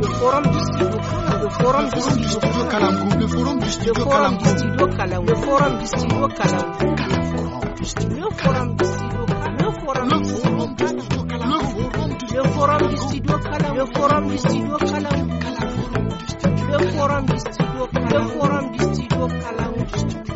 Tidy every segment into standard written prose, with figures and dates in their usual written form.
le forum du studio Kalangu, le forum du studio Kalangu, le forum du studio Kalangu, le forum du studio Kalangu, le forum du studio Kalangu, le forum du studio Kalangu, le forum du studio Kalangu, le forum du studio Kalangu, le forum du studio Kalangu, le forum du studio Kalangu.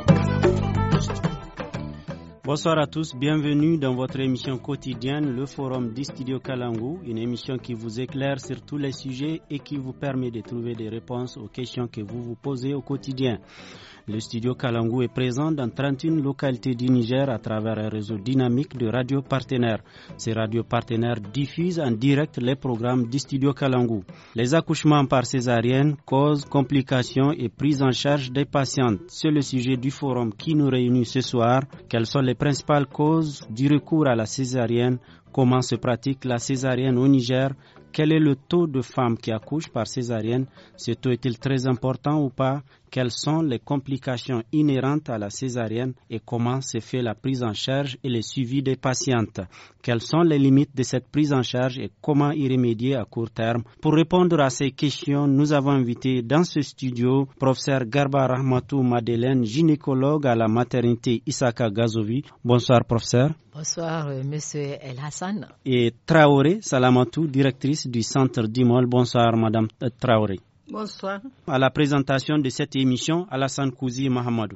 Bonsoir à tous, bienvenue dans votre émission quotidienne, le Forum du Studio Kalangu, une émission qui vous éclaire sur tous les sujets et qui vous permet de trouver des réponses aux questions que vous vous posez au quotidien. Le Studio Kalangu est présent dans 31 localités du Niger à travers un réseau dynamique de radios partenaires. Ces radios partenaires diffusent en direct les programmes du Studio Kalangu. Les accouchements par césarienne, causes, complications et prise en charge des patientes. C'est le sujet du forum qui nous réunit ce soir. Quelles sont les principales causes du recours à la césarienne? Comment se pratique la césarienne au Niger? Quel est le taux de femmes qui accouchent par césarienne? Ce taux est-il très important ou pas? Quelles sont les complications inhérentes à la césarienne et comment se fait la prise en charge et le suivi des patientes? Quelles sont les limites de cette prise en charge et comment y remédier à court terme? Pour répondre à ces questions, nous avons invité dans ce studio professeur Garba Rahmatou Madeleine, gynécologue à la maternité Isaka Gazovi. Bonsoir professeur. Bonsoir monsieur El Hassan. Et Traoré Salamatou, directrice du centre d'Imol. Bonsoir madame Traoré. Bonsoir. À la présentation de cette émission, Alassane Kouzi Mahamadou.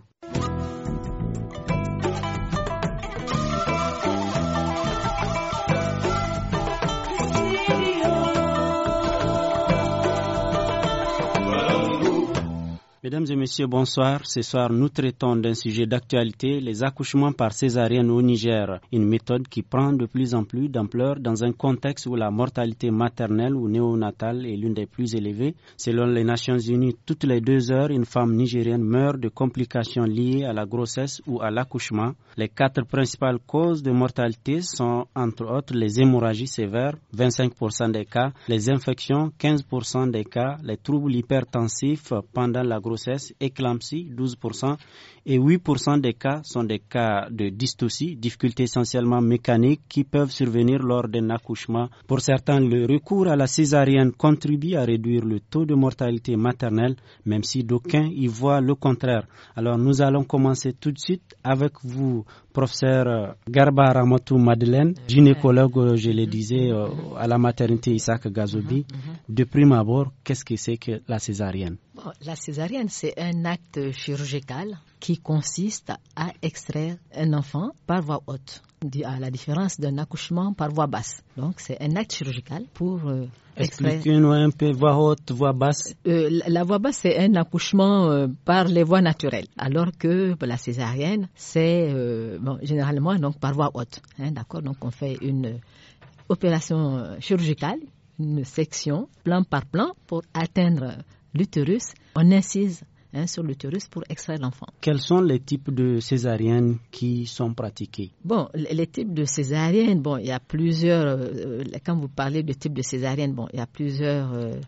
Mesdames et messieurs, bonsoir. Ce soir, nous traitons d'un sujet d'actualité, les accouchements par césarienne au Niger. Une méthode qui prend de plus en plus d'ampleur dans un contexte où la mortalité maternelle ou néonatale est l'une des plus élevées. Selon les Nations Unies, toutes les 2 heures, une femme nigérienne meurt de complications liées à la grossesse ou à l'accouchement. Les 4 principales causes de mortalité sont, entre autres, les hémorragies sévères, 25% des cas, les infections, 15% des cas, les troubles hypertensifs pendant la grossesse, éclampsie, 12%, et 8% des cas sont des cas de dystocie, difficultés essentiellement mécaniques qui peuvent survenir lors d'un accouchement. Pour certains, le recours à la césarienne contribue à réduire le taux de mortalité maternelle, même si d'aucuns y voient le contraire. Alors nous allons commencer tout de suite avec vous, professeur Garba Rahmatou Madeleine, gynécologue, je le disais, à la maternité Isaac Gazobi. De prime abord, qu'est-ce que c'est que la césarienne? Bon, la césarienne, c'est un acte chirurgical qui consiste à extraire un enfant par voie haute, à la différence d'un accouchement par voie basse. Donc, c'est un acte chirurgical pour extraire... Expliquez-nous un peu, voie haute, voie basse. La voie basse, c'est un accouchement par les voies naturelles, alors que la césarienne, c'est généralement donc, par voie haute. D'accord? Donc, on fait une opération chirurgicale, une section plan par plan pour atteindre l'utérus. On incise sur l'utérus pour extraire l'enfant. Quels sont les types de césariennes qui sont pratiqués? Bon, les types de césariennes, bon, il y a plusieurs. Quand vous parlez de types de césariennes, bon, il y a plusieurs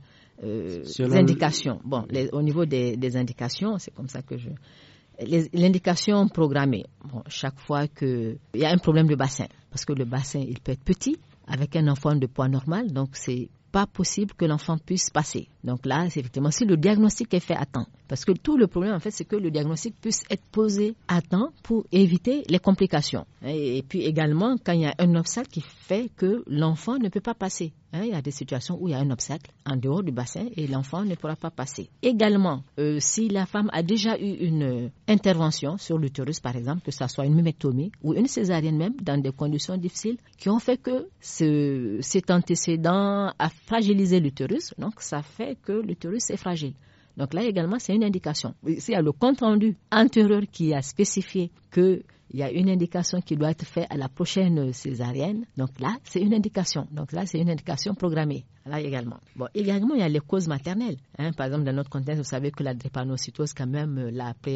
indications. Bon, au niveau des indications, c'est comme ça que l'indication programmée. Bon, chaque fois qu'il y a un problème de bassin, parce que le bassin, il peut être petit avec un enfant de poids normal, donc c'est pas possible que l'enfant puisse passer. Donc là, c'est effectivement si le diagnostic est fait à temps. Parce que tout le problème, en fait, c'est que le diagnostic puisse être posé à temps pour éviter les complications. Et puis également, quand il y a un obstacle qui fait que l'enfant ne peut pas passer. Il y a des situations où il y a un obstacle en dehors du bassin et l'enfant ne pourra pas passer. Également, si la femme a déjà eu une intervention sur l'utérus, par exemple, que ce soit une myectomie ou une césarienne même, dans des conditions difficiles, qui ont fait que cet antécédent a fragilisé l'utérus, donc ça fait que l'utérus est fragile. Donc là également, c'est une indication. S'il y a le compte-rendu antérieur qui a spécifié qu'il y a une indication qui doit être faite à la prochaine césarienne, donc là, c'est une indication. Donc là, c'est une indication programmée. Là également. Bon, également, il y a les causes maternelles. Par exemple, dans notre contexte, vous savez que la drépanocytose, quand même,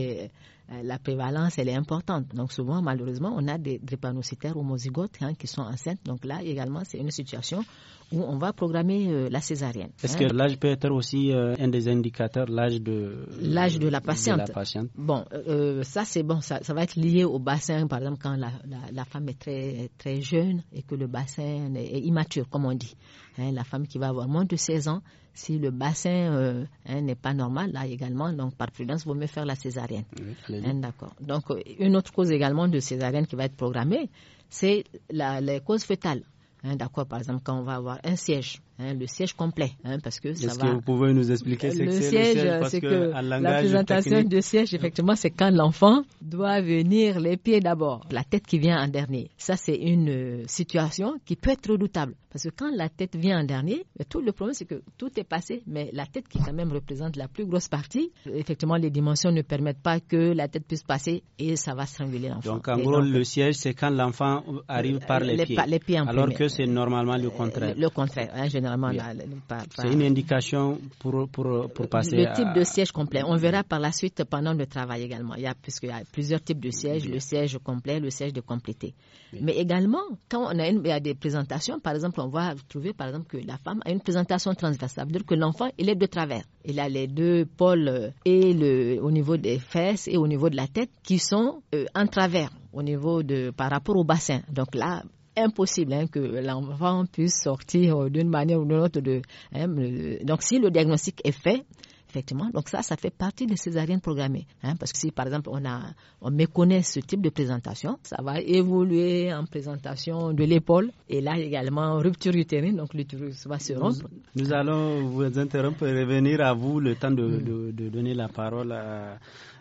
la prévalence, elle est importante. Donc souvent, malheureusement, on a des drépanocytaires homozygotes qui sont enceintes. Donc là, également, c'est une situation où on va programmer la césarienne. Est-ce que l'âge peut être aussi un des indicateurs, l'âge de la patiente? Bon, ça c'est bon, ça va être lié au bassin, par exemple, quand la femme est très, très jeune et que le bassin est immature, comme on dit. La femme qui va avoir moins de 16 ans, si le bassin n'est pas normal, là également, donc par prudence, il vaut mieux faire la césarienne. Oui, d'accord. Donc, une autre cause également de césarienne qui va être programmée, c'est les causes fœtales. D'accord, par exemple, quand on va avoir un siège, le siège complet, parce que ça Est-ce que vous pouvez nous expliquer ce que c'est le siège, parce c'est que la présentation de siège, effectivement, c'est quand l'enfant doit venir les pieds d'abord, la tête qui vient en dernier. Ça, c'est une situation qui peut être redoutable, parce que quand la tête vient en dernier, tout le problème, c'est que tout est passé, mais la tête qui quand même représente la plus grosse partie, effectivement, les dimensions ne permettent pas que la tête puisse passer et ça va stranguler l'enfant. Donc, en gros, le siège, c'est quand l'enfant arrive par les pieds alors que c'est normalement le contraire. Le contraire, généralement. Oui. C'est une indication pour passer le type de siège complet. On verra par la suite pendant le travail également. Puisqu'il y a plusieurs types de sièges, le siège complet, le siège de complété. Oui. Mais également, quand il y a des présentations, par exemple, on va trouver par exemple que la femme a une présentation transverse. Ça veut dire que l'enfant, il est de travers. Il a les deux pôles au niveau des fesses et au niveau de la tête qui sont en travers par rapport au bassin. Donc là, impossible que l'enfant puisse sortir d'une manière ou d'une autre. Donc, si le diagnostic est fait, effectivement, donc ça fait partie des césariennes programmées. Parce que si, par exemple, on méconnaît ce type de présentation, ça va évoluer en présentation de l'épaule. Et là, également, rupture utérine, donc l'utérus va se rompre. Nous allons vous interrompre et revenir à vous, le temps de donner la parole à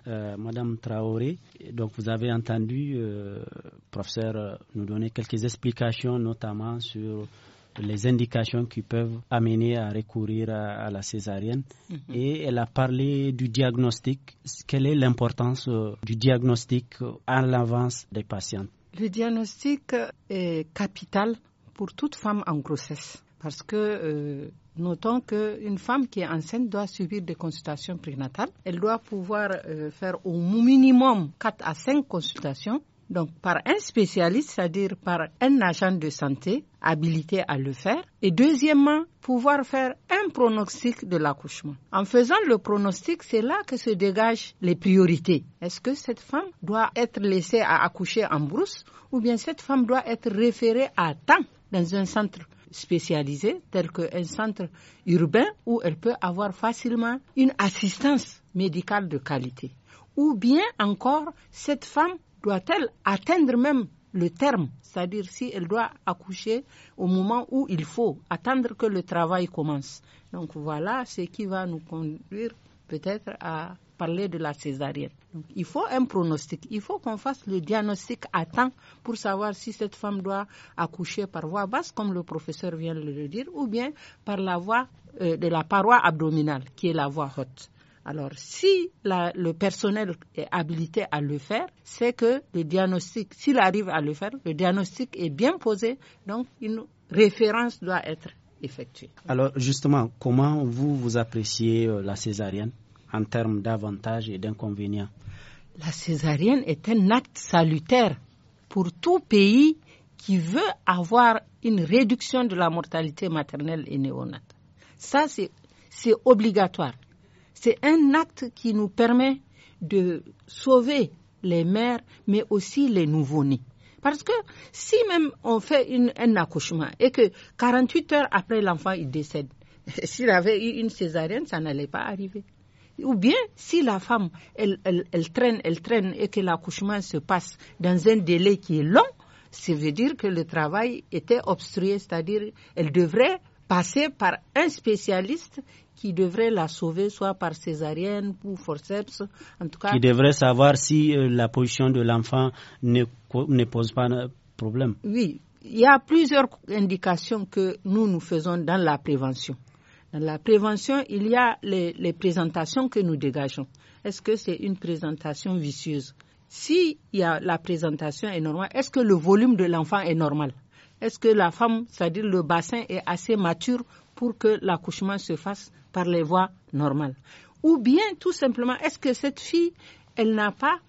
Madame Traoré. Donc, vous avez entendu, professeur, nous donner quelques explications, notamment sur les indications qui peuvent amener à recourir à la césarienne. Et elle a parlé du diagnostic. Quelle est l'importance du diagnostic à l'avance des patientes? Le diagnostic est capital pour toute femme en grossesse parce que notons qu'une femme qui est enceinte doit subir des consultations prénatales. Elle doit pouvoir faire au minimum 4 à 5 consultations. Donc, par un spécialiste, c'est-à-dire par un agent de santé habilité à le faire. Et deuxièmement, pouvoir faire un pronostic de l'accouchement. En faisant le pronostic, c'est là que se dégagent les priorités. Est-ce que cette femme doit être laissée à accoucher en brousse ou bien cette femme doit être référée à temps dans un centre spécialisé tel qu'un centre urbain où elle peut avoir facilement une assistance médicale de qualité. Ou bien encore, cette femme doit-elle atteindre même le terme, c'est-à-dire si elle doit accoucher au moment où il faut, attendre que le travail commence. Donc voilà ce qui va nous conduire peut-être à parler de la césarienne. Donc, il faut un pronostic, il faut qu'on fasse le diagnostic à temps pour savoir si cette femme doit accoucher par voie basse, comme le professeur vient de le dire, ou bien par la voie de la paroi abdominale, qui est la voie haute. Alors, si le personnel est habilité à le faire, c'est que le diagnostic, s'il arrive à le faire, le diagnostic est bien posé, donc une référence doit être effectuée. Alors, justement, comment vous appréciez la césarienne en termes d'avantages et d'inconvénients? La césarienne est un acte salutaire pour tout pays qui veut avoir une réduction de la mortalité maternelle et néonatale. Ça, c'est obligatoire. C'est un acte qui nous permet de sauver les mères, mais aussi les nouveau-nés. Parce que si même on fait un accouchement et que 48 heures après l'enfant il décède, s'il avait eu une césarienne, ça n'allait pas arriver. Ou bien si la femme elle traîne et que l'accouchement se passe dans un délai qui est long, ça veut dire que le travail était obstrué, c'est-à-dire elle devrait passer par un spécialiste qui devrait la sauver, soit par césarienne ou forceps, en tout cas. Qui devrait savoir si la position de l'enfant ne pose pas de problème. Oui, il y a plusieurs indications que nous faisons dans la prévention. Dans la prévention, il y a les présentations que nous dégageons. Est-ce que c'est une présentation vicieuse? Si la présentation est normale, est-ce que le volume de l'enfant est normal? Est-ce que la femme, c'est-à-dire le bassin, est assez mature pour que l'accouchement se fasse par les voies normales? Ou bien, tout simplement, est-ce que cette fille, elle n'a pas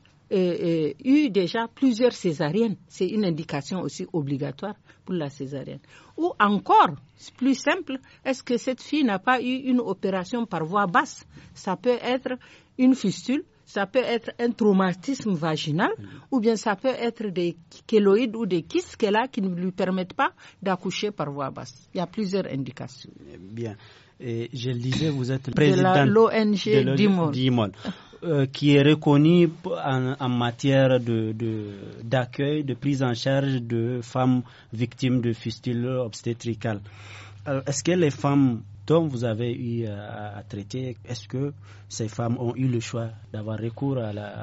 eu déjà plusieurs césariennes? C'est une indication aussi obligatoire pour la césarienne. Ou encore, plus simple, est-ce que cette fille n'a pas eu une opération par voie basse? Ça peut être une fistule, ça peut être un traumatisme vaginal, ou bien ça peut être des kéloïdes ou des kystes qu'elle a qui ne lui permettent pas d'accoucher par voie basse. Il y a plusieurs indications. Bien. Et je le disais, vous êtes présidente de l'ONG DIMOL. Qui est reconnue en matière d'accueil, de prise en charge de femmes victimes de fistules obstétricales. Alors, est-ce que les femmes dont vous avez eu à traiter, est-ce que ces femmes ont eu le choix d'avoir recours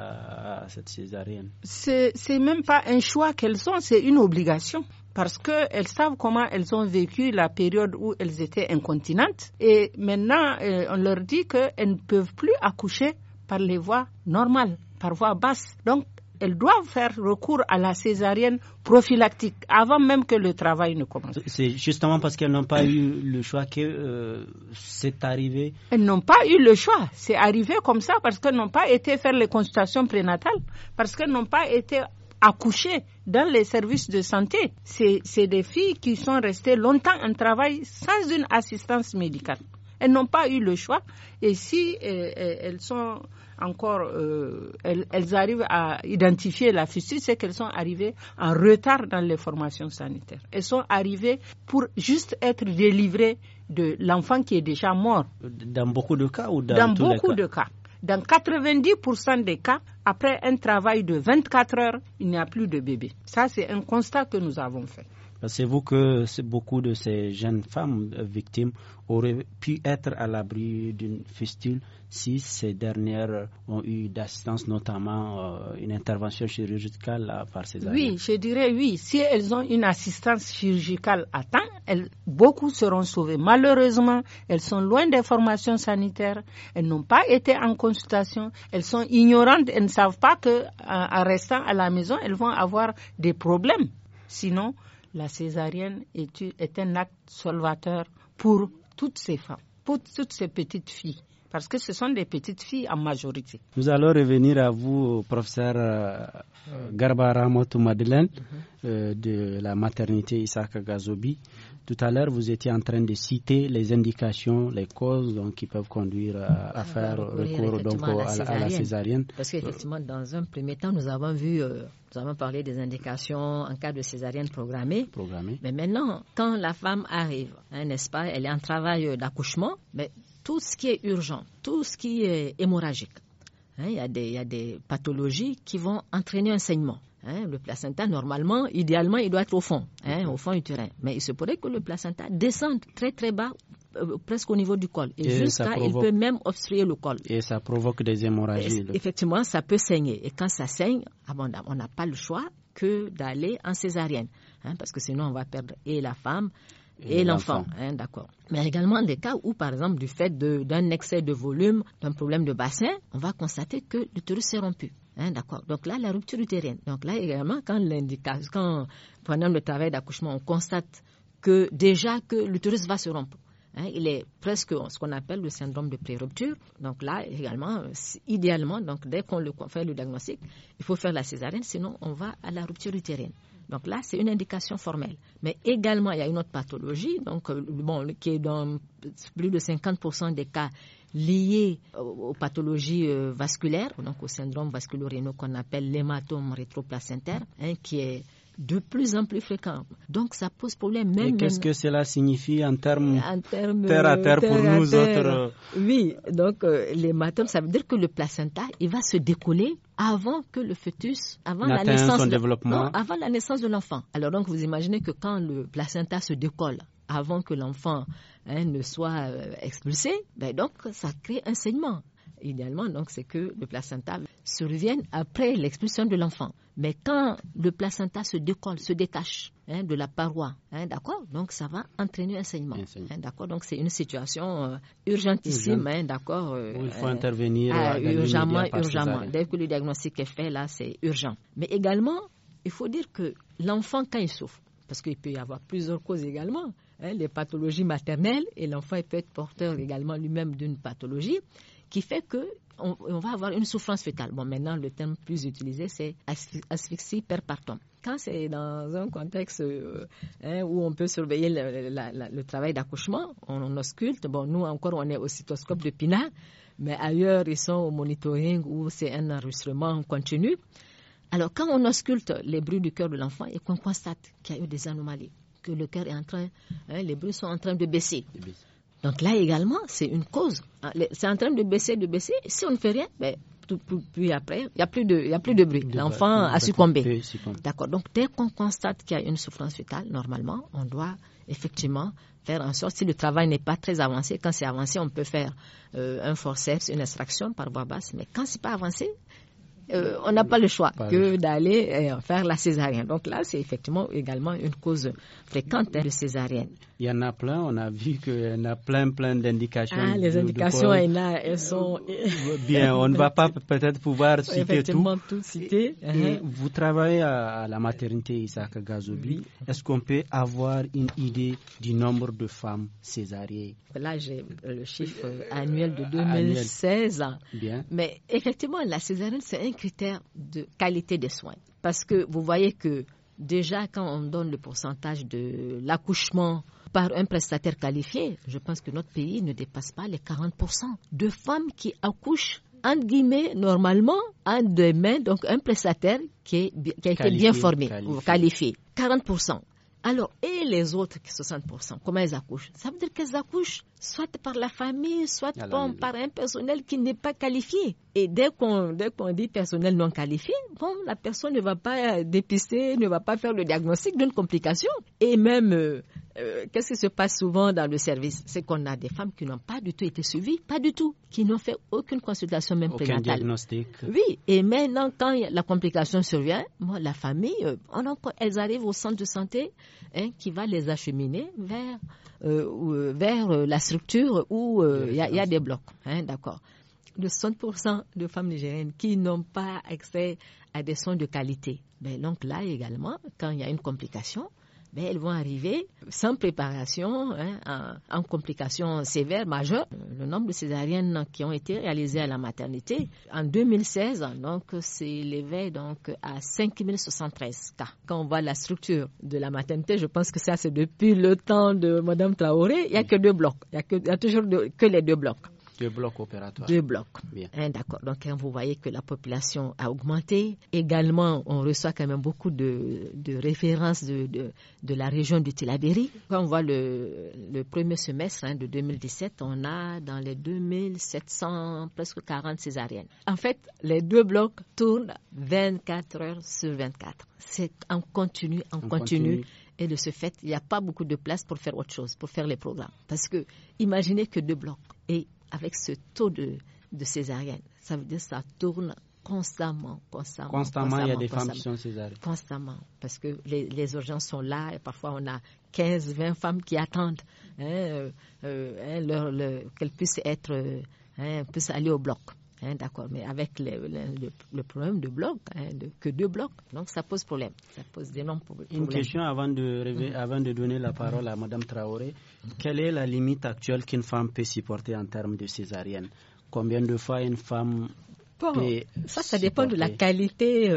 à cette césarienne? C'est même pas un choix qu'elles ont, c'est une obligation. Parce qu'elles savent comment elles ont vécu la période où elles étaient incontinentes. Et maintenant, on leur dit qu'elles ne peuvent plus accoucher par les voies normales, par voie basse. Donc, elles doivent faire recours à la césarienne prophylactique avant même que le travail ne commence. C'est justement parce qu'elles n'ont pas eu le choix que c'est arrivé. Elles n'ont pas eu le choix. C'est arrivé comme ça parce qu'elles n'ont pas été faire les consultations prénatales, parce qu'elles n'ont pas été accouchées dans les services de santé. C'est des filles qui sont restées longtemps en travail sans une assistance médicale. Elles n'ont pas eu le choix. Et si elles sont encore, elles arrivent à identifier la fistule, c'est qu'elles sont arrivées en retard dans les formations sanitaires. Elles sont arrivées pour juste être délivrées de l'enfant qui est déjà mort. Dans beaucoup de cas ou dans tous beaucoup les cas? de cas. Dans 90% des cas, après un travail de 24 heures, il n'y a plus de bébé. Ça, c'est un constat que nous avons fait. Pensez-vous que beaucoup de ces jeunes femmes victimes auraient pu être à l'abri d'une fistule si ces dernières ont eu d'assistance, notamment une intervention chirurgicale par césarienne? Oui, je dirais oui. Si elles ont une assistance chirurgicale à temps, beaucoup seront sauvées. Malheureusement, elles sont loin des formations sanitaires. Elles n'ont pas été en consultation. Elles sont ignorantes. Elles ne savent pas qu'en restant à la maison, elles vont avoir des problèmes. Sinon, la césarienne est un acte salvateur pour toutes ces femmes, pour toutes ces petites filles, parce que ce sont des petites filles en majorité. Nous allons revenir à vous, professeur Garba Ramotou Madeleine, de la maternité Isaka Gazobi. Tout à l'heure, vous étiez en train de citer les indications, les causes qui peuvent conduire à faire recours à la césarienne. Parce qu'effectivement, dans un premier temps, nous avons parlé des indications en cas de césarienne programmée. Mais maintenant, quand la femme arrive, n'est-ce pas, elle est en travail d'accouchement, mais tout ce qui est urgent, tout ce qui est hémorragique, il y a des pathologies qui vont entraîner un saignement. Le placenta, normalement, idéalement, il doit être au fond utérin. Mais il se pourrait que le placenta descende très très bas, presque au niveau du col. Et jusqu'à, il peut même obstruer le col. Et ça provoque des hémorragies. Effectivement, ça peut saigner. Et quand ça saigne, on n'a pas le choix que d'aller en césarienne. Parce que sinon, on va perdre et la femme et l'enfant. D'accord. Mais également des cas où, par exemple, du fait d'un excès de volume, d'un problème de bassin, on va constater que l'utérus s'est rompu. D'accord. Donc là, la rupture utérienne. Donc là également, quand pendant le travail d'accouchement, on constate que déjà que l'utérus va se rompre. Il est presque ce qu'on appelle le syndrome de pré-rupture. Donc là également, idéalement, donc dès qu'on fait le diagnostic, il faut faire la césarienne, sinon on va à la rupture utérienne. Donc là, c'est une indication formelle. Mais également, il y a une autre pathologie, donc qui est dans plus de 50% des cas liés aux pathologies vasculaires, donc au syndrome vasculo-rénal qu'on appelle l'hématome rétroplacentaire, qui est de plus en plus fréquent. Donc ça pose problème même. Et qu'est-ce que cela signifie en termes terre à terre pour nous autres? Oui, donc l'hématome, ça veut dire que le placenta, il va se décoller avant que le fœtus, avant la naissance de l'enfant. Alors donc vous imaginez que quand le placenta se décolle avant que l'enfant ne soit expulsé, donc ça crée un saignement. Idéalement, donc, c'est que le placenta survienne après l'expulsion de l'enfant. Mais quand le placenta se décolle, se détache de la paroi, d'accord, donc ça va entraîner un saignement. D'accord, donc c'est une situation urgentissime, d'accord. Il faut intervenir urgemment. Dès que le diagnostic est fait, là, c'est urgent. Mais également, il faut dire que l'enfant, quand il souffre, parce qu'il peut y avoir plusieurs causes également, les pathologies maternelles, et l'enfant peut être porteur également lui-même d'une pathologie qui fait que on va avoir une souffrance fœtale. Bon, maintenant, le terme plus utilisé, c'est asphyxie perpartum. Quand c'est dans un contexte où on peut surveiller le travail d'accouchement, on ausculte. Bon, nous encore, on est au cystoscope de Pinard, mais ailleurs, ils sont au monitoring où c'est un enregistrement continu. Alors, quand on ausculte les bruits du cœur de l'enfant et qu'on constate qu'il y a eu des anomalies, que le cœur est en train, les bruits sont en train de baisser. Donc là également, c'est une cause. C'est en train de baisser. Si on ne fait rien, puis après, il n'y a plus de bruit. L'enfant a succombé. D'accord. Donc dès qu'on constate qu'il y a une souffrance fœtale, normalement, on doit effectivement faire en sorte, si le travail n'est pas très avancé, quand c'est avancé, on peut faire un forceps, une extraction par voie basse. Mais quand c'est pas avancé, on n'a pas le choix que d'aller faire la césarienne. Donc là, c'est effectivement également une cause fréquente de césarienne. Il y en a plein, on a vu qu'il y en a plein d'indications. Les indications, elles sont... Bien, on ne va pas peut-être pouvoir citer effectivement, tout citer. Et vous travaillez à la maternité Isaac Gazobi. Est-ce qu'on peut avoir une idée du nombre de femmes césariennes? Là, j'ai le chiffre annuel de 2016. Bien. Mais effectivement, la césarienne, c'est un critère de qualité des soins. Parce que vous voyez que déjà, quand on donne le pourcentage de l'accouchement par un prestataire qualifié, je pense que notre pays ne dépasse pas les 40% de femmes qui accouchent, entre guillemets, normalement, en deux mains, donc un prestataire qui a été bien formé, qualifié. 40%. Alors, et les autres 60%, comment elles accouchent? Ça veut dire qu'elles accouchent soit par la famille, soit par un personnel qui n'est pas qualifié. Et dès qu'on dit personnel non qualifié, bon, la personne ne va pas dépister, ne va pas faire le diagnostic d'une complication. Et même, qu'est-ce qui se passe souvent dans le service? C'est qu'on a des femmes qui n'ont pas du tout été suivies, pas du tout, qui n'ont fait aucune consultation même prénatale. Aucun diagnostic. Oui, et maintenant, quand la complication survient, moi, la famille, elles arrivent au centre de santé qui va les acheminer vers la structure où il y a des blocs. D'accord. De 60% de femmes nigériennes qui n'ont pas accès à des soins de qualité. Donc là également, quand il y a une complication, elles vont arriver sans préparation, en complications sévères, majeures. Le nombre de césariennes qui ont été réalisées à la maternité, en 2016, donc, s'élevait donc à 5073 cas. Quand on voit la structure de la maternité, je pense que ça, c'est depuis le temps de Mme Traoré, il n'y a que 2 blocs. Il y a toujours que les 2 blocs. 2 blocs opératoires. 2 blocs. Bien. D'accord. Donc, quand vous voyez que la population a augmenté, également, on reçoit quand même beaucoup de références de la région du Tillabéri. Quand on voit le premier semestre de 2017, on a dans les 2700, presque 40 césariennes. En fait, les 2 blocs tournent 24 heures sur 24. C'est en continu. Et de ce fait, il n'y a pas beaucoup de place pour faire autre chose, pour faire les programmes. Parce que, imaginez que 2 blocs. Et avec ce taux de césarienne, ça veut dire que ça tourne constamment, il y a des femmes qui sont césariennes. Constamment, parce que les urgences sont là et parfois on a 15, 20 femmes qui attendent qu'elles puissent puissent aller au bloc. D'accord, mais avec le problème de bloc, que 2 blocs, donc ça pose problème. Ça pose d'énormes problèmes. Une question avant de donner la parole à Mme Traoré. Quelle est la limite actuelle qu'une femme peut supporter en termes de césarienne? Combien de fois une femme peut ça dépend de la qualité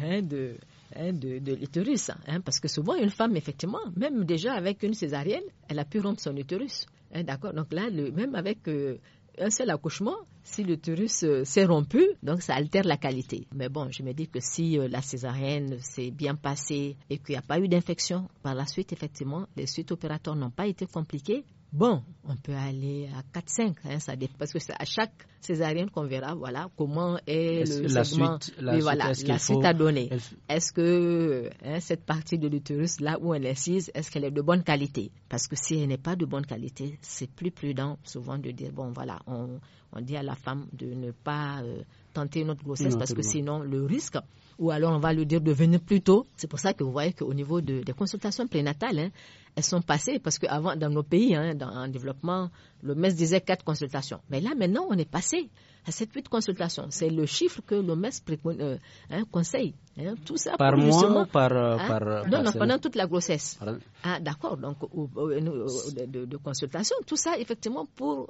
de l'utérus. Parce que souvent, une femme, effectivement, même déjà avec une césarienne, elle a pu rompre son utérus. D'accord, donc là, même avec un seul accouchement, si l'utérus s'est rompu, donc ça altère la qualité. Mais bon, je me dis que si la césarienne s'est bien passée et qu'il n'y a pas eu d'infection, par la suite, effectivement, les suites opératoires n'ont pas été compliquées. Bon, on peut aller à 4-5, ça dépend, parce que c'est à chaque césarienne qu'on verra, voilà, comment est le segment, la suite à donner. Est-ce que cette partie de l'utérus, là où elle est assise, est-ce qu'elle est de bonne qualité? Parce que si elle n'est pas de bonne qualité, c'est plus prudent souvent de dire, bon voilà, on dit à la femme de ne pas tenter une autre grossesse, parce que sinon le risque, ou alors on va lui dire de venir plus tôt. C'est pour ça que vous voyez qu'au niveau des consultations prénatales, elles sont passées, parce qu'avant, dans nos pays, en développement, l'OMS disait 4 consultations. Mais là, maintenant, on est passé à 7-8 consultations. C'est le chiffre que l'OMS conseille. Tout ça par mois ou par non, pendant toute la grossesse. D'accord, donc de consultation. Tout ça, effectivement, pour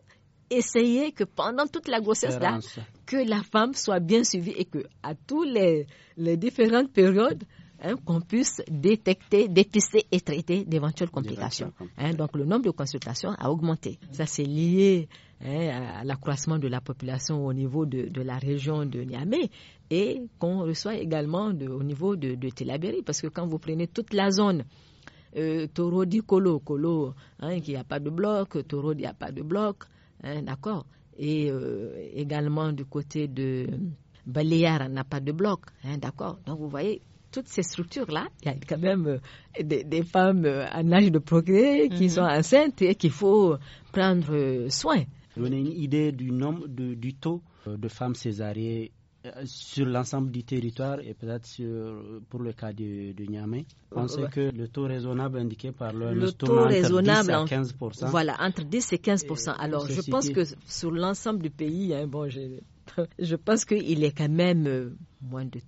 essayer que pendant toute la grossesse là, que la femme soit bien suivie et que à tous les différentes périodes, qu'on puisse détecter, dépister et traiter d'éventuelles complications. Donc le nombre de consultations a augmenté. Ça c'est lié à l'accroissement de la population au niveau de la région de Niamey et qu'on reçoit également au niveau de Tillabéri, parce que quand vous prenez toute la zone Torodi, Kolo, qui n'a pas de bloc, Torodi, il n'y a pas de bloc, d'accord, et également du côté de Baléar, n'a pas de bloc, d'accord. Donc vous voyez, toutes ces structures-là, il y a quand même des femmes en âge de procréer qui sont enceintes et qu'il faut prendre soin. Donner une idée du nombre, du taux de femmes césariennes sur l'ensemble du territoire et peut-être pour le cas de Niamey. Pensez que le taux raisonnable indiqué par le taux raisonnable entre 10 à 15%. Voilà, entre 10 et 15%. Alors, je pense que sur l'ensemble du pays, je pense qu'il est quand même moins de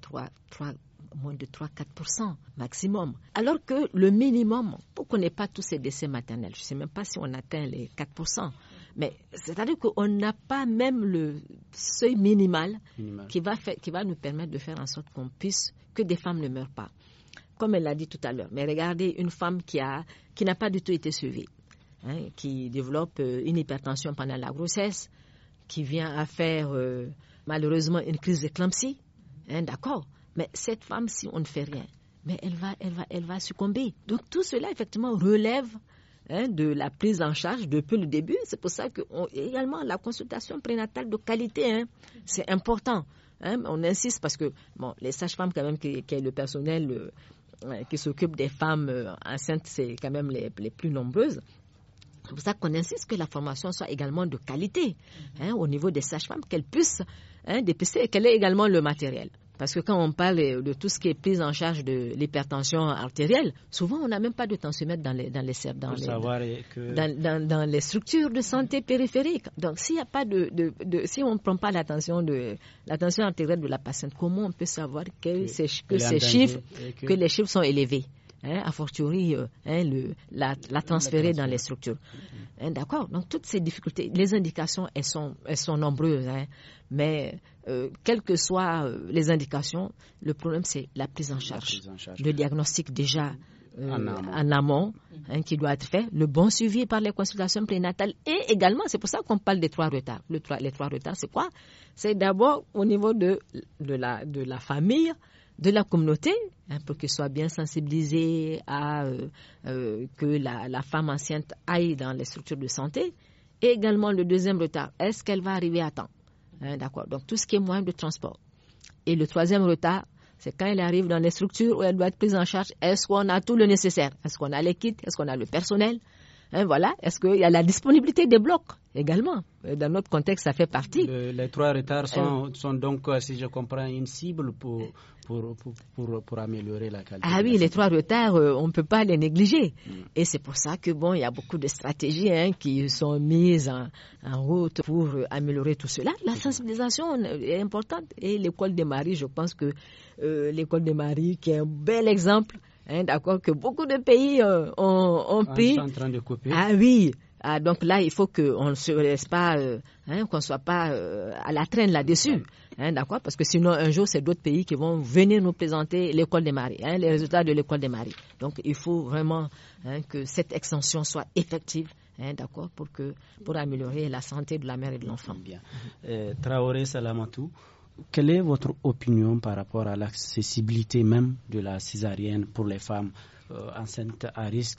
3-4% maximum. Alors que le minimum, pour qu'on n'ait pas tous ces décès maternels, je ne sais même pas si on atteint les 4%, mais c'est-à-dire qu'on n'a pas même le seuil minimal. Qui va nous permettre de faire en sorte que des femmes ne meurent pas. Comme elle l'a dit tout à l'heure, mais regardez une femme qui n'a pas du tout été suivie, qui développe une hypertension pendant la grossesse, qui vient à faire malheureusement une crise d'éclampsie, d'accord. Mais cette femme, si on ne fait rien, mais elle va succomber. Donc tout cela, effectivement, relève de la prise en charge depuis le début. C'est pour ça que également la consultation prénatale de qualité, c'est important. On insiste parce que les sages-femmes, quand même, qui est le personnel qui s'occupe des femmes enceintes, c'est quand même les plus nombreuses. C'est pour ça qu'on insiste que la formation soit également de qualité au niveau des sages-femmes, qu'elles puissent dépister et qu'elle ait également le matériel. Parce que quand on parle de tout ce qui est prise en charge de l'hypertension artérielle, souvent on n'a même pas de tensiomètre dans les structures de santé périphériques. Donc s'il n'y a pas si on ne prend pas la tension artérielle de la patiente, comment on peut savoir que les chiffres sont élevés? A fortiori la transférer dans les structures. D'accord. Donc toutes ces difficultés, les indications, elles sont nombreuses. Mais quelles que soient les indications, le problème c'est la prise en charge. Le diagnostic déjà en amont qui doit être fait, le bon suivi par les consultations prénatales et également, c'est pour ça qu'on parle des 3 retards. Les 3 retards, c'est quoi? C'est d'abord au niveau de la famille, de la communauté, pour qu'elle soit bien sensibilisée à que la femme enceinte aille dans les structures de santé. Et également le deuxième retard, est-ce qu'elle va arriver à temps? D'accord. Donc tout ce qui est moyen de transport. Et le troisième retard, c'est quand elle arrive dans les structures où elle doit être prise en charge, est-ce qu'on a tout le nécessaire? Est-ce qu'on a les kits? Est-ce qu'on a le personnel? Voilà. Est-ce qu'il y a la disponibilité des blocs également? Dans notre contexte, ça fait partie. Les 3 retards sont donc, si je comprends, une cible pour améliorer la qualité. Ah oui, les 3 retards, on ne peut pas les négliger. Et c'est pour ça que il y a beaucoup de stratégies qui sont mises en route pour améliorer tout cela. La sensibilisation est importante. Et l'école des maris, je pense que l'école des maris, qui est un bel exemple, d'accord, que beaucoup de pays ont pris. En train de copier. Ah oui. Donc là, il faut qu'on ne se laisse pas, qu'on ne soit pas à la traîne là-dessus. D'accord? Parce que sinon, un jour, c'est d'autres pays qui vont venir nous présenter l'école des maris, les résultats de l'école des maris. Donc, il faut vraiment que cette extension soit effective, d'accord, pour améliorer la santé de la mère et de l'enfant. Bien. Traoré Salamatou, quelle est votre opinion par rapport à l'accessibilité même de la césarienne pour les femmes enceintes à risque?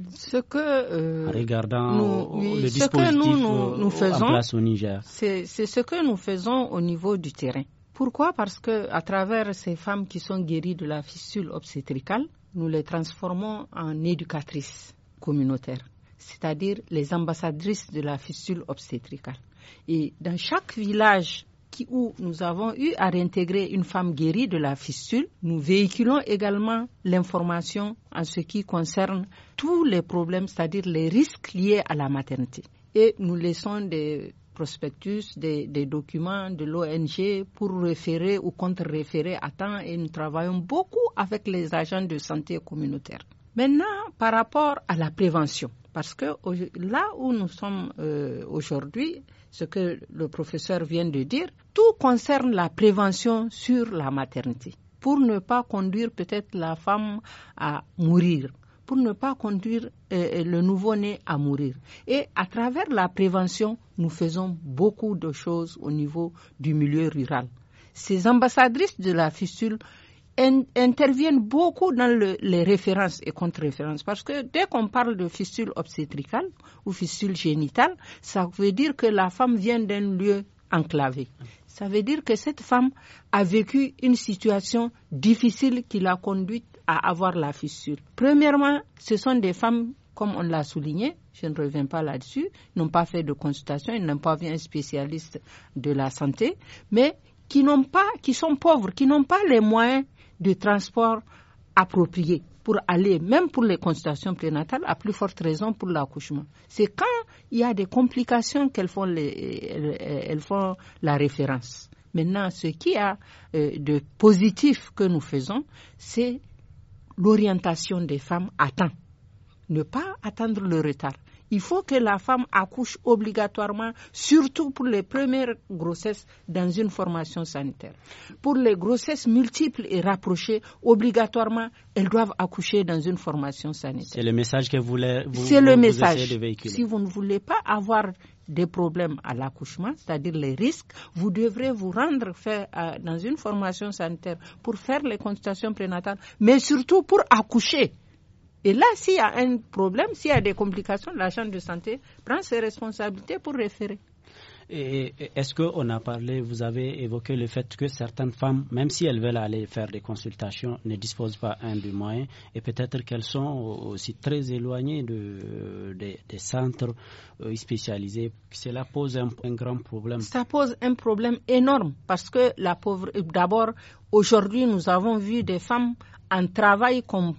Regardant le dispositif nous faisons, en place au Niger. C'est ce que nous faisons au niveau du terrain. Pourquoi? Parce qu'à travers ces femmes qui sont guéries de la fistule obstétricale, nous les transformons en éducatrices communautaires, c'est-à-dire les ambassadrices de la fistule obstétricale. Et dans chaque village où nous avons eu à réintégrer une femme guérie de la fistule, nous véhiculons également l'information en ce qui concerne tous les problèmes, c'est-à-dire les risques liés à la maternité. Et nous laissons des prospectus, des documents de l'ONG pour référer ou contre-référer à temps et nous travaillons beaucoup avec les agents de santé communautaire. Maintenant, par rapport à la prévention, parce que là où nous sommes aujourd'hui, ce que le professeur vient de dire, tout concerne la prévention sur la maternité, pour ne pas conduire peut-être la femme à mourir, pour ne pas conduire le nouveau-né à mourir. Et à travers la prévention, nous faisons beaucoup de choses au niveau du milieu rural. Ces ambassadrices de la fistule interviennent beaucoup dans les références et contre-références, parce que dès qu'on parle de fistule obstétricale ou fistule génitale, ça veut dire que la femme vient d'un lieu enclavé. Ça veut dire que cette femme a vécu une situation difficile qui l'a conduite à avoir la fistule. Premièrement, ce sont des femmes, comme on l'a souligné, je ne reviens pas là-dessus, n'ont pas fait de consultation, ils n'ont pas vu un spécialiste de la santé, mais qui sont pauvres, qui n'ont pas les moyens de transport appropriés pour aller, même pour les consultations prénatales, à plus forte raison pour l'accouchement. C'est quand il y a des complications qu'elles font la référence. Maintenant, ce qui a de positif que nous faisons, c'est l'orientation des femmes à temps. Ne pas attendre le retard. Il faut que la femme accouche obligatoirement, surtout pour les premières grossesses, dans une formation sanitaire. Pour les grossesses multiples et rapprochées, obligatoirement, elles doivent accoucher dans une formation sanitaire. C'est le message que vous essayez de véhiculer. Si vous ne voulez pas avoir des problèmes à l'accouchement, c'est-à-dire les risques, vous devrez vous rendre dans une formation sanitaire pour faire les consultations prénatales, mais surtout pour accoucher. Et là, s'il y a un problème, s'il y a des complications, l'agent de santé prend ses responsabilités pour référer. Et est-ce qu'on a parlé, vous avez évoqué le fait que certaines femmes, même si elles veulent aller faire des consultations, ne disposent pas de moyens et peut-être qu'elles sont aussi très éloignées des centres spécialisés. Cela pose un grand problème. Ça pose un problème énorme parce que d'abord, aujourd'hui, nous avons vu des femmes en travail qu'on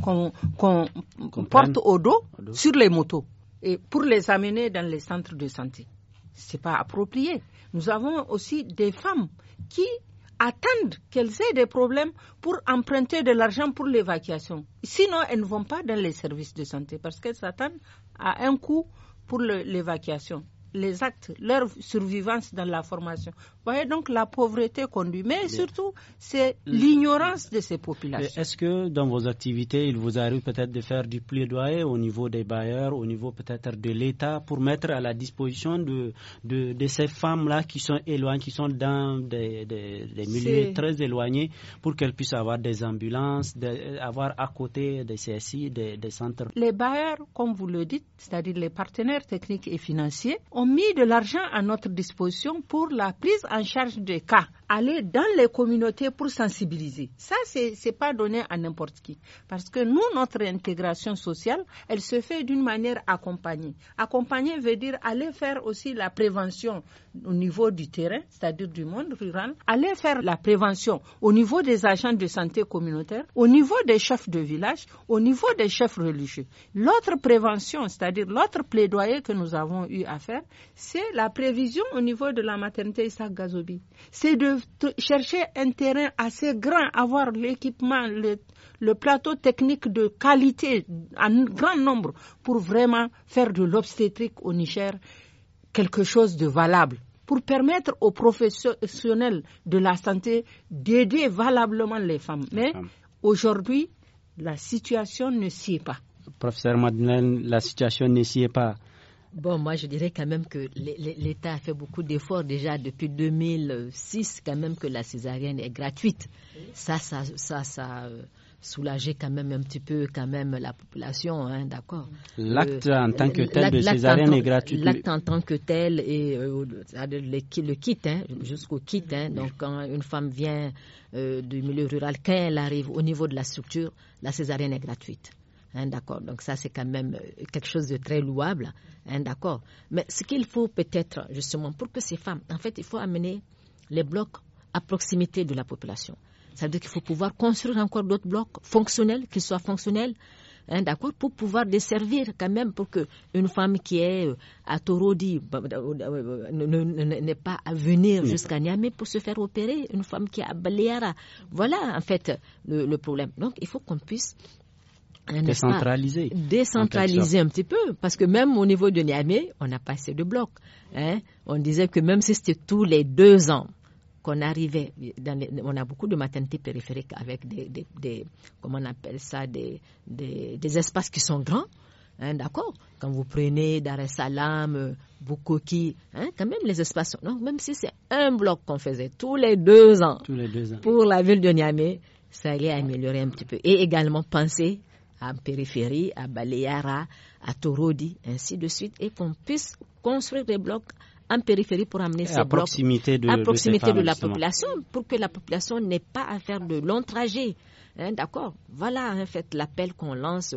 porte au dos sur les motos et pour les amener dans les centres de santé. Ce n'est pas approprié. Nous avons aussi des femmes qui attendent qu'elles aient des problèmes pour emprunter de l'argent pour l'évacuation. Sinon, elles ne vont pas dans les services de santé parce qu'elles s'attendent à un coût pour l'évacuation. Les actes, leur survivance dans la formation. Vous voyez donc la pauvreté conduit, mais surtout c'est l'ignorance de ces populations. Est-ce que dans vos activités, il vous arrive peut-être de faire du plaidoyer au niveau des bailleurs, au niveau peut-être de l'État, pour mettre à la disposition de ces femmes-là qui sont éloignées, qui sont dans des milieux très éloignés, pour qu'elles puissent avoir des ambulances, avoir à côté des CSI, des centres? Les bailleurs, comme vous le dites, c'est-à-dire les partenaires techniques et financiers, ont mis de l'argent à notre disposition pour la prise en charge des cas. Aller dans les communautés pour sensibiliser. Ça, c'est pas donné à n'importe qui. Parce que nous, notre intégration sociale, elle se fait d'une manière accompagnée. Accompagner veut dire aller faire aussi la prévention au niveau du terrain, c'est-à-dire du monde rural. Aller faire la prévention au niveau des agents de santé communautaire, au niveau des chefs de village, au niveau des chefs religieux. L'autre prévention, c'est-à-dire l'autre plaidoyer que nous avons eu à faire, c'est la prévision au niveau de la maternité Issa Gazobi. C'est de chercher un terrain assez grand, avoir l'équipement, le plateau technique de qualité en grand nombre pour vraiment faire de l'obstétrique au Niger quelque chose de valable, pour permettre aux professionnels de la santé d'aider valablement les femmes. Mais aujourd'hui, la situation ne s'y est pas. Professeur Madeleine, la situation ne s'y est pas. Bon, moi, je dirais quand même que l'État a fait beaucoup d'efforts déjà depuis 2006, quand même que la césarienne est gratuite. Ça soulageait quand même un petit peu quand même la population, hein, d'accord. L'acte en tant que tel de césarienne est gratuit. L'acte en tant que tel et le kit, hein, jusqu'au kit. Hein, donc, quand une femme vient du milieu rural, quand elle arrive au niveau de la structure, la césarienne est gratuite. Hein, d'accord. Donc ça, c'est quand même quelque chose de très louable. Hein, d'accord. Mais ce qu'il faut peut-être, justement, pour que ces femmes, en fait, il faut amener les blocs à proximité de la population. Ça veut dire qu'il faut pouvoir construire encore d'autres blocs fonctionnels, qu'ils soient fonctionnels, hein, d'accord, pour pouvoir desservir quand même, pour qu'une femme qui est à Torodi n'ait pas à venir jusqu'à Niamey pour se faire opérer, une femme qui est à Baleara. Voilà, en fait, le problème. Donc, il faut qu'on puisse Décentraliser un petit peu, parce que même au niveau de Niamey, on n'a pas assez de blocs. On disait que même si c'était tous les 2 ans qu'on arrivait, on a beaucoup de maternités périphériques avec des comment on appelle ça, des espaces qui sont grands. D'accord. Quand vous prenez Dar es Salaam, Bukoki, quand même les espaces sont... Non, même si c'est un bloc qu'on faisait tous les 2 ans, pour la ville de Niamey, ça allait améliorer un petit peu. Et également penser à périphérie, à Baleara, à Torodi, ainsi de suite, et qu'on puisse construire des blocs en périphérie pour amener ces blocs à proximité de la population, pour que la population n'ait pas à faire de longs trajets. D'accord. Voilà en fait l'appel qu'on lance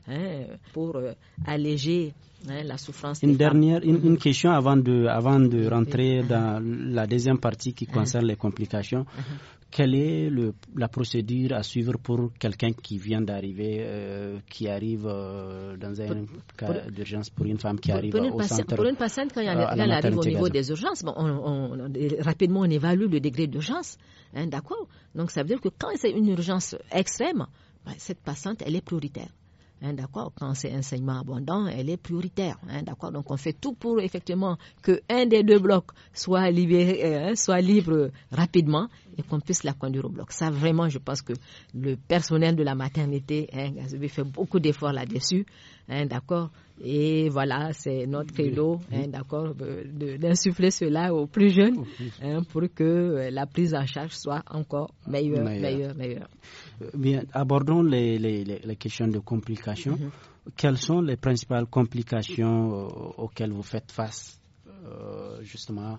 pour alléger la souffrance des femmes. Une question avant de rentrer dans la deuxième partie qui concerne les complications. Quelle est la procédure à suivre pour quelqu'un qui vient d'arriver, qui arrive dans un cas d'urgence, pour une femme qui arrive au centre? Pour une patiente, quand elle arrive au niveau des urgences, rapidement on évalue le degré d'urgence. D'accord. Donc ça veut dire que quand c'est une urgence extrême, cette patiente, elle est prioritaire. D'accord. Quand c'est un saignement abondant, elle est prioritaire. D'accord. Donc on fait tout pour effectivement que un des 2 blocs soit libéré, soit libre rapidement et qu'on puisse la conduire au bloc. Ça vraiment, je pense que le personnel de la maternité fait beaucoup d'efforts là-dessus. D'accord. Et voilà, c'est notre credo, d'accord, d'insuffler cela aux plus jeunes pour que la prise en charge soit encore meilleure. Bien, abordons les questions de complications. Quelles sont les principales complications auxquelles vous faites face, justement,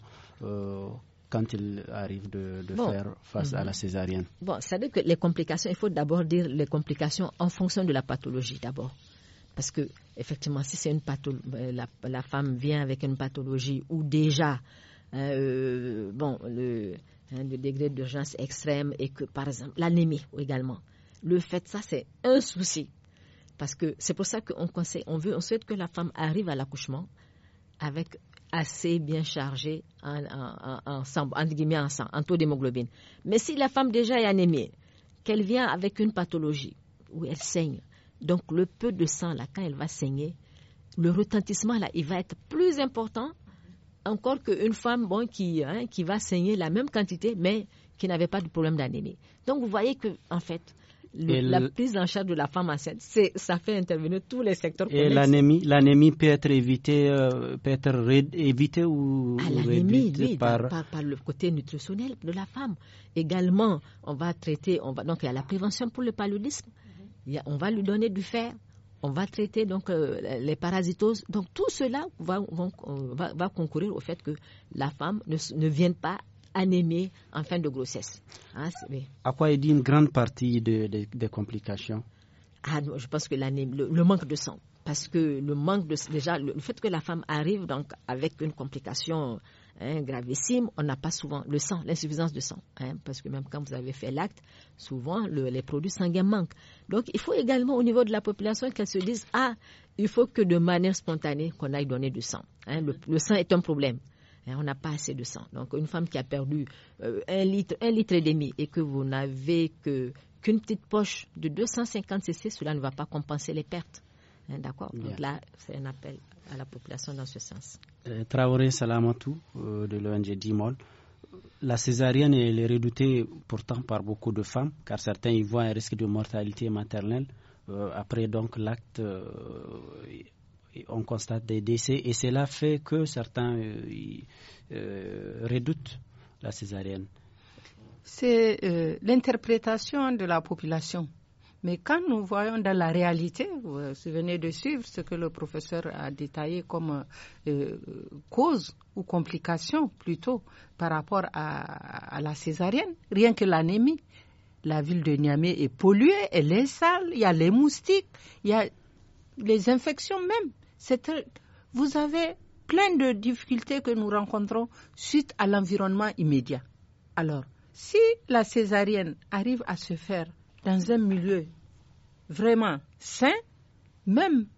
quand il arrive de faire face à la césarienne? C'est-à-dire que les complications, il faut d'abord dire les complications en fonction de la pathologie d'abord. Parce que, effectivement, si c'est une pathologie, la femme vient avec une pathologie où déjà, le degré d'urgence extrême et que, par exemple, l'anémie également. Le fait, ça, c'est un souci. Parce que c'est pour ça qu'on conseille, on souhaite que la femme arrive à l'accouchement avec assez bien chargé en sang, entre guillemets en sang, en taux d'hémoglobine. Mais si la femme déjà est anémiée, qu'elle vient avec une pathologie où elle saigne, donc le peu de sang là, quand elle va saigner, le retentissement là, il va être plus important encore qu'une femme qui va saigner la même quantité, mais qui n'avait pas de problème d'anémie. Donc vous voyez que en fait, la prise en charge de la femme enceinte, ça fait intervenir tous les secteurs connexes. Et l'anémie peut être évitée, ou réduite par le côté nutritionnel de la femme. Également, on va traiter, donc il y a la prévention pour le paludisme. On va lui donner du fer, on va traiter donc les parasitoses. Donc tout cela va concourir au fait que la femme ne vienne pas anémiée en fin de grossesse. À quoi est dit une grande partie des complications? Je pense que le manque de sang. Parce que le fait que la femme arrive donc avec une complication gravissime, on n'a pas souvent le sang, l'insuffisance de sang. Parce que même quand vous avez fait l'acte, souvent les produits sanguins manquent. Donc il faut également au niveau de la population qu'elle se dise il faut que de manière spontanée qu'on aille donner du sang. Le sang est un problème. On n'a pas assez de sang. Donc une femme qui a perdu 1 litre et demi et que vous n'avez qu'une petite poche de 250 cc, cela ne va pas compenser les pertes. D'accord. Donc là, c'est un appel à la population dans ce sens. Traoré Salamatou de l'ONG DIMOL. La césarienne elle est redoutée pourtant par beaucoup de femmes, car certains y voient un risque de mortalité maternelle. Après donc l'acte, on constate des décès et cela fait que certains redoutent la césarienne. C'est l'interprétation de la population. Mais quand nous voyons dans la réalité, vous venez de suivre ce que le professeur a détaillé comme cause ou complication plutôt par rapport à la césarienne, rien que l'anémie. La ville de Niamey est polluée, elle est sale, il y a les moustiques, il y a les infections même. Vous avez plein de difficultés que nous rencontrons suite à l'environnement immédiat. Alors, si la césarienne arrive à se faire dans un milieu vraiment sain, même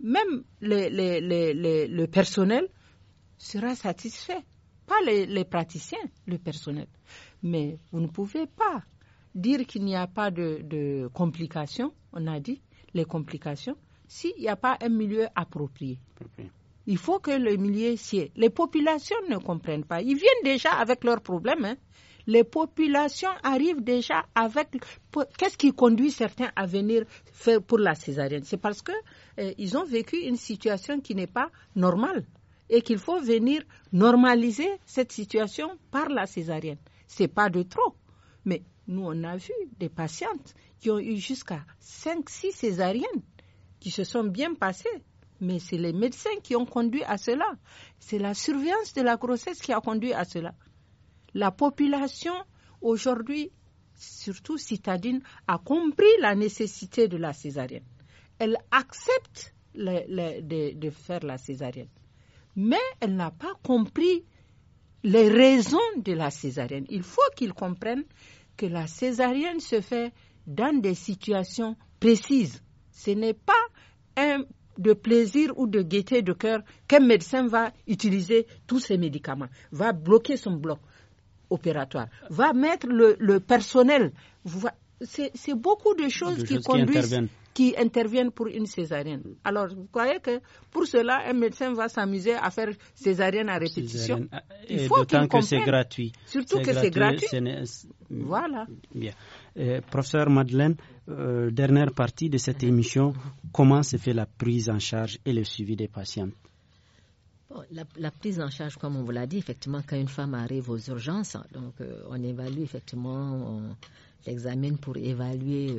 le personnel sera satisfait. Pas les praticiens, le personnel. Mais vous ne pouvez pas dire qu'il n'y a pas de complications, on a dit. les complications s'il n'y a pas un milieu approprié. Il faut que le milieu sied. Les populations ne comprennent pas. Ils viennent déjà avec leurs problèmes. Hein. Les populations arrivent déjà avec... Qu'est-ce qui conduit certains à venir faire pour la césarienne? C'est parce qu'ils ont vécu une situation qui n'est pas normale et qu'il faut venir normaliser cette situation par la césarienne. Ce n'est pas de trop. Mais nous, on a vu des patientes qui ont eu jusqu'à 5-6 césariennes qui se sont bien passées. Mais c'est les médecins qui ont conduit à cela. C'est la surveillance de la grossesse qui a conduit à cela. La population, aujourd'hui, surtout citadine, a compris la nécessité de la césarienne. Elle accepte de faire la césarienne. Mais elle n'a pas compris les raisons de la césarienne. Il faut qu'ils comprennent que la césarienne se fait dans des situations précises. Ce n'est pas de plaisir ou de gaieté de cœur qu'un médecin va utiliser tous ses médicaments, va bloquer son bloc opératoire, va mettre le personnel. C'est beaucoup de choses qui interviennent pour une césarienne. Alors, vous croyez que pour cela, un médecin va s'amuser à faire césarienne à répétition? Il faut d'autant que c'est gratuit. Surtout que c'est gratuit. Voilà. Bien. Professeur Madeleine, dernière partie de cette émission, comment se fait la prise en charge et le suivi des patients? Bon, la prise en charge, comme on vous l'a dit, effectivement, quand une femme arrive aux urgences, donc on évalue effectivement, on l'examine pour évaluer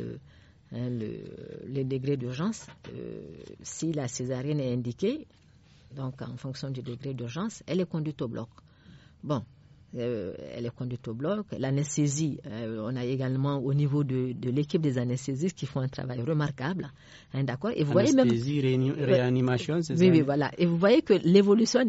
le degré d'urgence. Si la césarienne est indiquée, donc en fonction du degré d'urgence, elle est conduite au bloc. Bon, elle est conduite au bloc. L'anesthésie, on a également au niveau de l'équipe des anesthésistes qui font un travail remarquable. Hein, d'accord. Et vous anesthésie, réanimation, c'est ça? Oui, voilà. Et vous voyez que l'évolution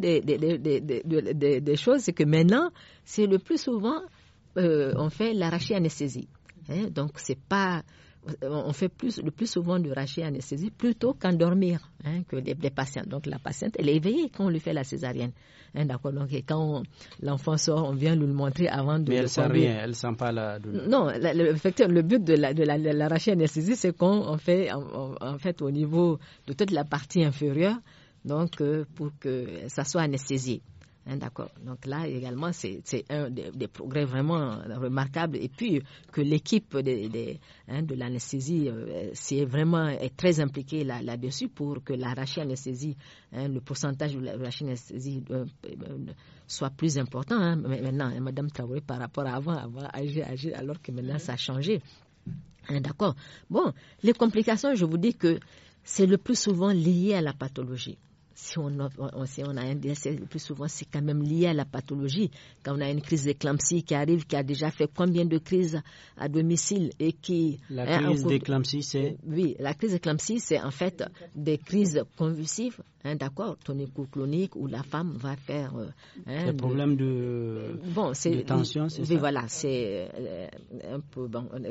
des choses, c'est que maintenant, c'est le plus souvent, on fait la rachianesthésie. Hein, donc, c'est pas... On fait le plus souvent de rachianesthésie plutôt qu'endormir que les patients. Donc la patiente, elle est éveillée quand on lui fait la césarienne. Hein, d'accord. Donc l'enfant sort, on vient lui le montrer avant de. Mais elle ne sent rien, elle ne sent pas la douleur. Non, effectivement, le but de la rachianesthésie, c'est qu'on fait en fait au niveau de toute la partie inférieure, donc pour que ça soit anesthésié. Hein, d'accord. Donc là également, c'est un des progrès vraiment remarquables. Et puis que l'équipe de l'anesthésie est très impliquée là-dessus pour que la rachianesthésie, le pourcentage de la rachianesthésie soit plus important. Hein. Maintenant, Madame Traoré, par rapport à avant agi alors que maintenant ça a changé. Hein, d'accord. Bon, les complications, je vous dis que c'est le plus souvent lié à la pathologie. Si on a un décès, le plus souvent, c'est quand même lié à la pathologie. Quand on a une crise d'éclampsie qui arrive, qui a déjà fait combien de crises à domicile et qui... La crise d'éclampsie, c'est... Oui, la crise d'éclampsie, c'est en fait des crises convulsives, hein, d'accord, tonico-clonique, où la femme va faire... des problèmes de tension, c'est ça? Oui, voilà, c'est un peu...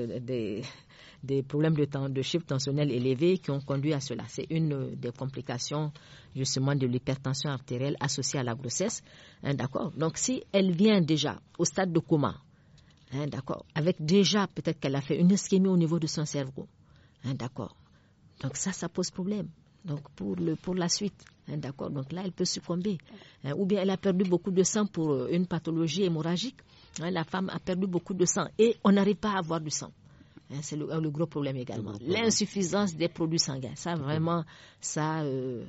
des problèmes de chiffre tensionnel élevé qui ont conduit à cela. C'est une des complications justement de l'hypertension artérielle associée à la grossesse. Hein, d'accord. Donc si elle vient déjà au stade de coma, hein, d'accord, avec déjà peut-être qu'elle a fait une ischémie au niveau de son cerveau, hein, d'accord. Donc ça pose problème. Donc pour la suite, hein, d'accord. Donc là elle peut succomber. Hein, ou bien elle a perdu beaucoup de sang pour une pathologie hémorragique. Hein, la femme a perdu beaucoup de sang et on n'arrive pas à avoir du sang. C'est le gros problème également. L'insuffisance des produits sanguins. Ça, vraiment, ça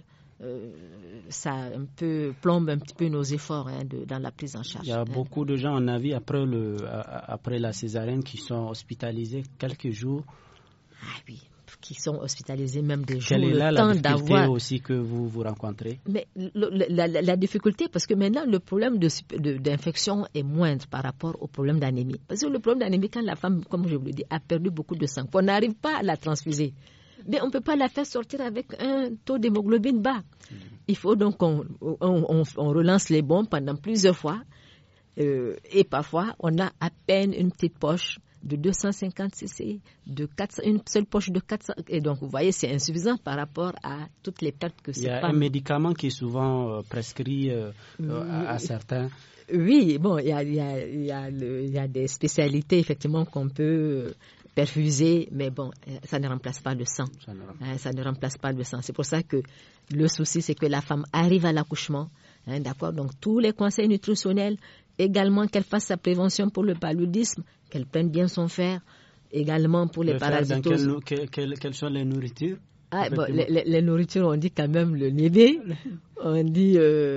un peu plombe un petit peu nos efforts dans la prise en charge. Il y a beaucoup de gens en avis après la césarienne qui sont hospitalisés quelques jours. Ah oui, qui sont hospitalisés même des jours. Quelle est là la difficulté aussi que vous rencontrez? Mais la difficulté, parce que maintenant le problème d'infection est moindre par rapport au problème d'anémie. Parce que le problème d'anémie, quand la femme, comme je vous le dis, a perdu beaucoup de sang, qu'on n'arrive pas à la transfuser, mais on ne peut pas la faire sortir avec un taux d'hémoglobine bas. Il faut donc qu'on relance les bombes pendant plusieurs fois et parfois on a à peine une petite poche de 250 cc, de 400, une seule poche de 400. Et donc, vous voyez, c'est insuffisant par rapport à toutes les pertes que c'est. Il y a un médicament qui est souvent prescrit à certains. Oui, bon, il y a des spécialités, effectivement, qu'on peut perfuser, mais bon, ça ne remplace pas le sang. Ça ne remplace pas le sang. C'est pour ça que le souci, c'est que la femme arrive à l'accouchement, d'accord? Donc, tous les conseils nutritionnels, également qu'elle fasse sa prévention pour le paludisme, qu'elle prenne bien son fer, également pour les parasitoses. Quelles sont les nourritures? Les nourritures, on dit quand même le nébé, on dit...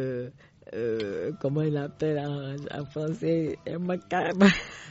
comment il appelle en français, un macabre.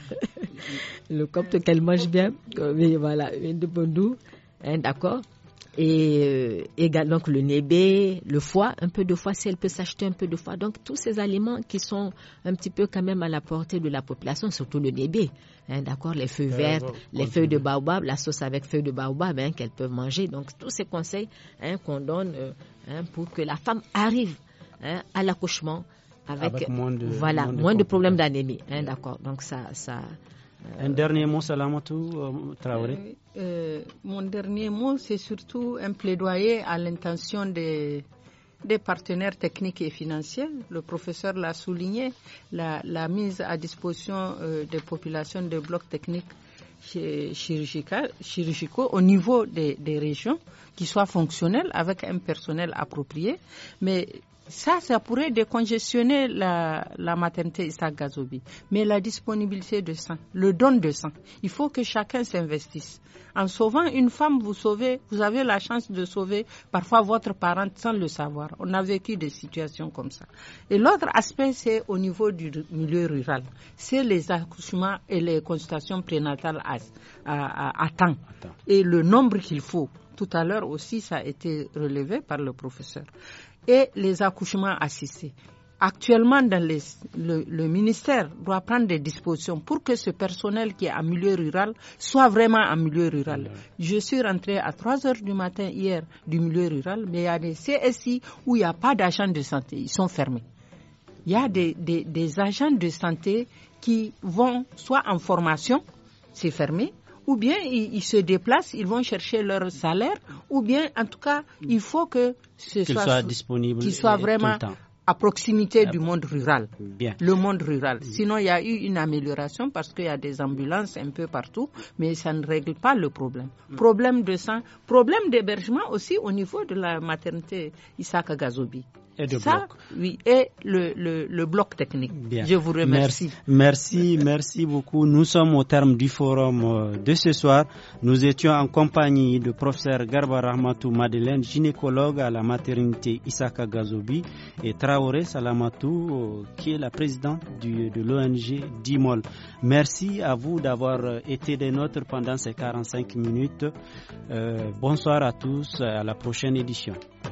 Le copte qu'elle mange bien, oui, voilà, une de bondou, d'accord. Et également le nébé, le foie, un peu de foie, si elle peut s'acheter un peu de foie. Donc tous ces aliments qui sont un petit peu quand même à la portée de la population, surtout le nébé, d'accord, les feuilles vertes, les feuilles de baobab, la sauce avec feuilles de baobab qu'elles peuvent manger. Donc tous ces conseils qu'on donne pour que la femme arrive à l'accouchement avec moins de problèmes d'anémie. D'accord. Donc ça. Un dernier mot, Salamatou Traoré. Mon dernier mot, c'est surtout un plaidoyer à l'intention des partenaires techniques et financiers. Le professeur l'a souligné, la mise à disposition des populations de blocs techniques chirurgicaux au niveau des régions qui soient fonctionnels avec un personnel approprié. Mais ça pourrait décongestionner la maternité Issa Gazobi. Mais la disponibilité de sang, le don de sang, il faut que chacun s'investisse. En sauvant une femme, vous avez la chance de sauver parfois votre parente sans le savoir. On a vécu des situations comme ça. Et l'autre aspect, c'est au niveau du milieu rural. C'est les accouchements et les consultations prénatales à temps. Et le nombre qu'il faut. Tout à l'heure aussi, ça a été relevé par le professeur. Et les accouchements assistés. Actuellement, le ministère doit prendre des dispositions pour que ce personnel qui est en milieu rural soit vraiment en milieu rural. Je suis rentrée à 3 heures du matin hier du milieu rural, mais il y a des CSI où il n'y a pas d'agents de santé, ils sont fermés. Il y a des agents de santé qui vont soit en formation, c'est fermé, ou bien ils se déplacent, ils vont chercher leur salaire, ou bien en tout cas, il faut que ce soit disponible, qu'il soit vraiment à proximité du monde rural. Bien. Le monde rural. Sinon, il y a eu une amélioration parce qu'il y a des ambulances un peu partout, mais ça ne règle pas le problème. Problème de sang, problème d'hébergement aussi au niveau de la maternité Issaka Gazobi. Et de bloc. Oui, et le bloc technique. Bien. Je vous remercie. Merci beaucoup. Nous sommes au terme du forum de ce soir. Nous étions en compagnie de professeur Garba Rahmatou Madeleine, gynécologue à la maternité Issaka Gazobi, et Traoré Salamatou, qui est la présidente de l'ONG DIMOL. Merci à vous d'avoir été des nôtres pendant ces 45 minutes. Bonsoir à tous, à la prochaine édition.